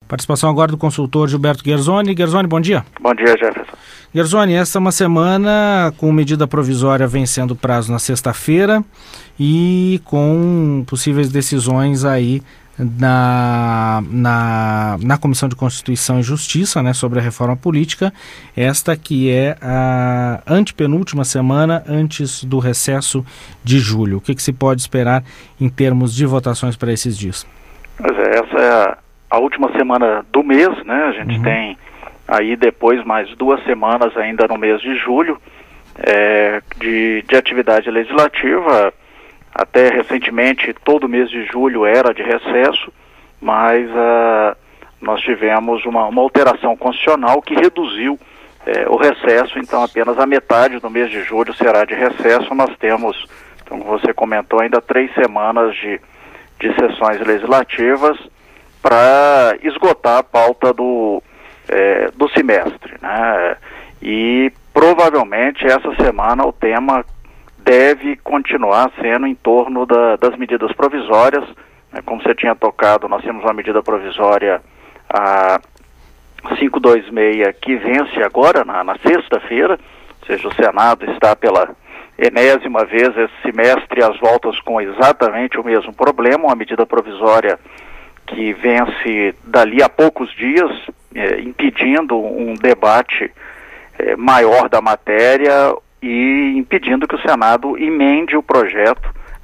Participação agora do consultor Gilberto Guerzoni. Guerzoni, bom dia. Bom dia, Jefferson. Guerzoni, esta é uma semana com medida provisória vencendo o prazo na sexta-feira e com possíveis decisões aí na Comissão de Constituição e Justiça, né, sobre a reforma política, esta que é a antepenúltima semana antes do recesso de julho. O que se pode esperar em termos de votações para esses dias? Pois é, essa é a última semana do mês, né? A gente tem aí depois mais 2 semanas ainda no mês de julho de atividade legislativa. Até recentemente todo mês de julho era de recesso, mas nós tivemos uma alteração constitucional que reduziu o recesso, então apenas a metade do mês de julho será de recesso. Nós temos, como você comentou, ainda 3 semanas de sessões legislativas para esgotar a pauta do semestre, né? E provavelmente essa semana o tema deve continuar sendo em torno das medidas provisórias, né? Como você tinha tocado, nós temos uma medida provisória a 526 que vence agora na sexta-feira, ou seja, o Senado está pela enésima vez esse semestre às voltas com exatamente o mesmo problema, uma medida provisória que vence dali a poucos dias, impedindo um debate maior da matéria e impedindo que o Senado emende o projeto,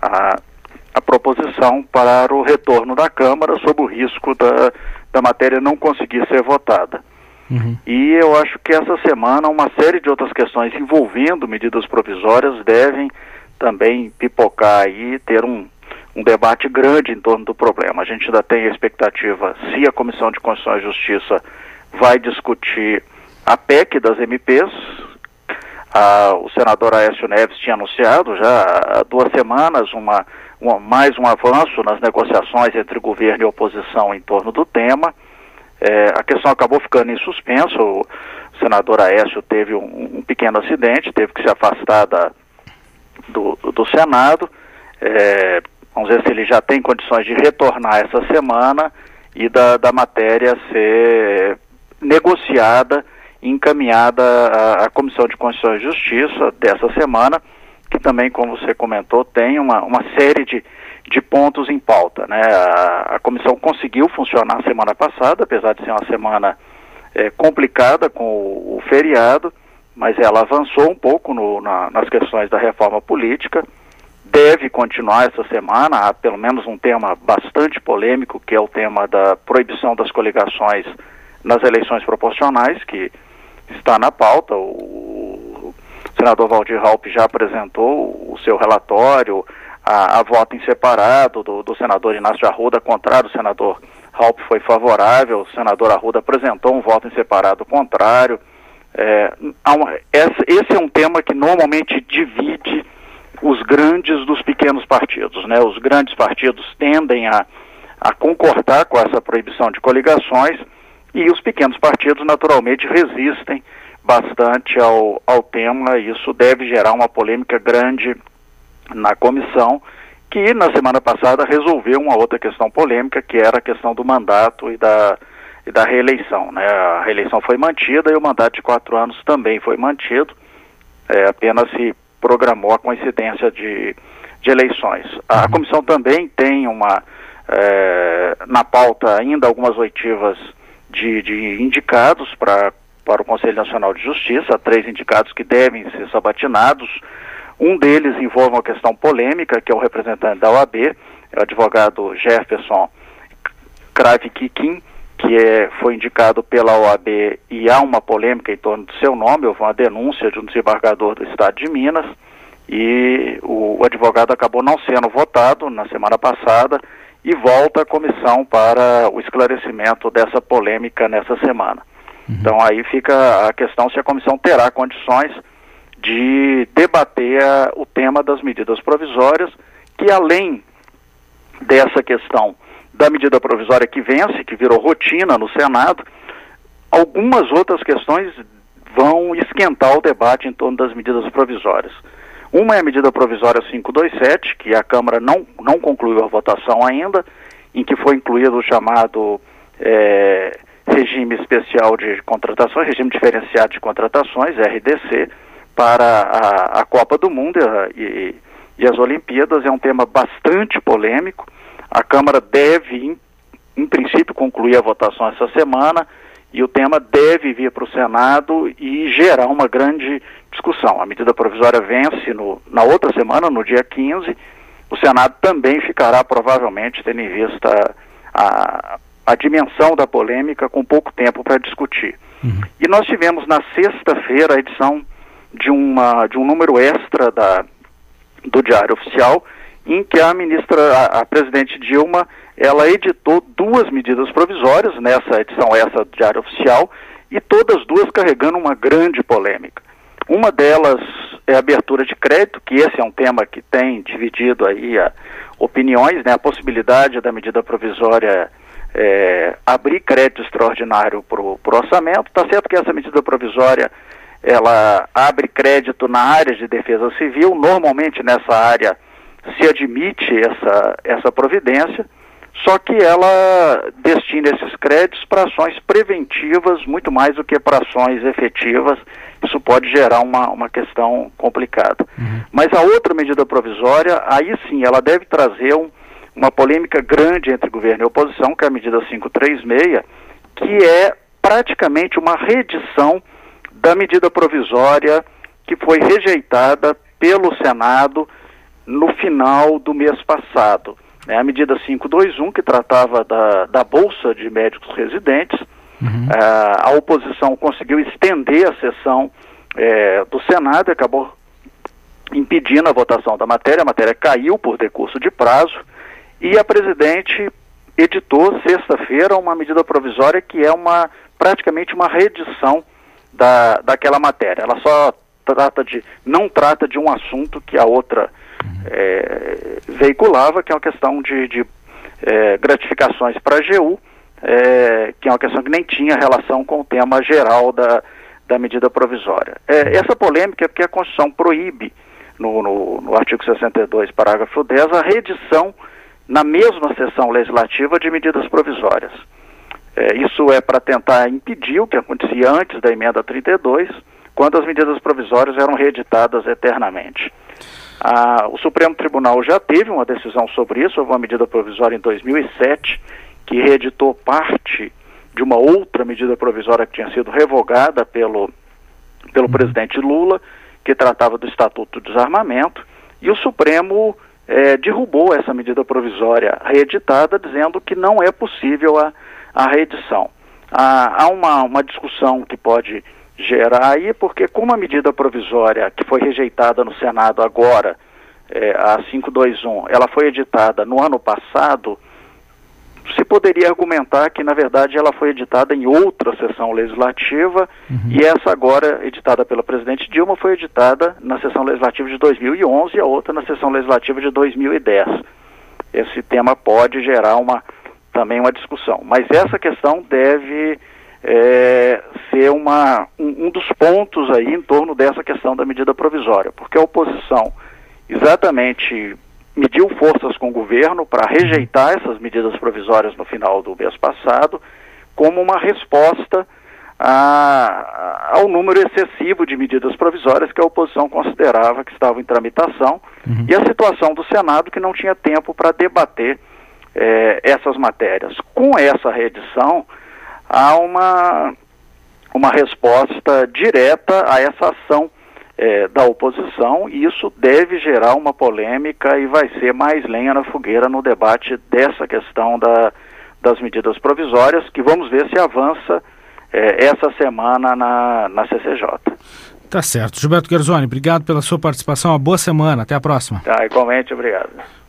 a proposição para o retorno da Câmara, sob o risco da matéria não conseguir ser votada. E eu acho que essa semana uma série de outras questões envolvendo medidas provisórias devem também pipocar e ter um debate grande em torno do problema. A gente ainda tem a expectativa se a Comissão de Constituição e Justiça vai discutir a PEC das MPs. O senador Aécio Neves tinha anunciado já há 2 semanas mais um avanço nas negociações entre governo e oposição em torno do tema. A questão acabou ficando em suspenso. O senador Aécio teve um pequeno acidente, teve que se afastar do Senado. Vamos ver se ele já tem condições de retornar essa semana e da matéria ser negociada e encaminhada à Comissão de Constituição e Justiça dessa semana, que também, como você comentou, tem uma série de pontos em pauta, né? A comissão conseguiu funcionar semana passada, apesar de ser uma semana complicada com o feriado, mas ela avançou um pouco nas questões da reforma política. Deve continuar essa semana. Há pelo menos um tema bastante polêmico, que é o tema da proibição das coligações nas eleições proporcionais, que está na pauta. O senador Waldir Raupp já apresentou o seu relatório, a voto em separado do senador Inácio Arruda, contrário, o senador Raupp foi favorável, o senador Arruda apresentou um voto em separado contrário. Esse é um tema que normalmente divide os grandes dos pequenos partidos, né? Os grandes partidos tendem a concordar com essa proibição de coligações e os pequenos partidos naturalmente resistem bastante ao tema. Isso deve gerar uma polêmica grande na comissão, que na semana passada resolveu uma outra questão polêmica, que era a questão do mandato e da reeleição, né? A reeleição foi mantida e o mandato de 4 anos também foi mantido, apenas se programou a coincidência de eleições. A comissão também tem na pauta ainda algumas oitivas de indicados para o Conselho Nacional de Justiça, 3 indicados que devem ser sabatinados. Um deles envolve uma questão polêmica, que é o representante da OAB, é o advogado Jefferson Kravikikin, que foi indicado pela OAB e há uma polêmica em torno do seu nome. Houve uma denúncia de um desembargador do estado de Minas e o advogado acabou não sendo votado na semana passada e volta à comissão para o esclarecimento dessa polêmica nessa semana. Então aí fica a questão se a comissão terá condições de debater o tema das medidas provisórias, que além dessa questão da medida provisória que vence, que virou rotina no Senado, algumas outras questões vão esquentar o debate em torno das medidas provisórias. Uma é a medida provisória 527, que a Câmara não concluiu a votação ainda, em que foi incluído o chamado regime especial de contratações, regime diferenciado de contratações, RDC, para a Copa do Mundo e as Olimpíadas. É um tema bastante polêmico. A Câmara deve, em princípio, concluir a votação essa semana e o tema deve vir para o Senado e gerar uma grande discussão. A medida provisória vence na outra semana, no dia 15. O Senado também ficará, provavelmente, tendo em vista a dimensão da polêmica, com pouco tempo para discutir. E nós tivemos na sexta-feira a edição de um número extra do Diário Oficial, em que a presidente Dilma, ela editou 2 medidas provisórias nessa edição extra do Diário Oficial, e todas 2 carregando uma grande polêmica. Uma delas é a abertura de crédito, que esse é um tema que tem dividido aí opiniões, né? A possibilidade da medida provisória abrir crédito extraordinário para o orçamento. Está certo que essa medida provisória ela abre crédito na área de defesa civil. Normalmente nessa área se admite essa providência, só que ela destina esses créditos para ações preventivas muito mais do que para ações efetivas. Isso pode gerar uma questão complicada. Mas a outra medida provisória, aí sim, ela deve trazer uma polêmica grande entre governo e oposição, que é a medida 536, que é praticamente uma reedição da medida provisória que foi rejeitada pelo Senado no final do mês passado. A medida 521, que tratava da Bolsa de Médicos Residentes. A oposição conseguiu estender a sessão do Senado e acabou impedindo a votação da matéria. A matéria caiu por decurso de prazo e a presidente editou sexta-feira uma medida provisória que é praticamente uma reedição daquela matéria. Ela só não trata de um assunto que a outra veiculava, que é uma questão de gratificações para a AGU, que é uma questão que nem tinha relação com o tema geral da medida provisória. Essa polêmica é porque a Constituição proíbe, no artigo 62, parágrafo 10, a reedição na mesma sessão legislativa de medidas provisórias. Isso é para tentar impedir o que acontecia antes da emenda 32, quando as medidas provisórias eram reeditadas eternamente. O Supremo Tribunal já teve uma decisão sobre isso. Houve uma medida provisória em 2007 que reeditou parte de uma outra medida provisória que tinha sido revogada pelo presidente Lula, que tratava do Estatuto do Desarmamento, e o Supremo derrubou essa medida provisória reeditada, dizendo que não é possível a reedição. Há uma discussão que pode gerar aí, porque como a medida provisória que foi rejeitada no Senado agora, a 521, ela foi editada no ano passado, se poderia argumentar que, na verdade, ela foi editada em outra sessão legislativa, e essa agora, editada pela presidente Dilma, foi editada na sessão legislativa de 2011 e a outra na sessão legislativa de 2010. Esse tema pode gerar também uma discussão. Mas essa questão deve ser um dos pontos aí em torno dessa questão da medida provisória, porque a oposição exatamente mediu forças com o governo para rejeitar essas medidas provisórias no final do mês passado, como uma resposta ao número excessivo de medidas provisórias que a oposição considerava que estavam em tramitação, e a situação do Senado, que não tinha tempo para debater essas matérias. Com essa reedição, há uma resposta direta a essa ação da oposição, e isso deve gerar uma polêmica e vai ser mais lenha na fogueira no debate dessa questão das medidas provisórias, que vamos ver se avança essa semana na CCJ. Tá certo. Gilberto Guerzoni, obrigado pela sua participação, uma boa semana, até a próxima. Igualmente, obrigado.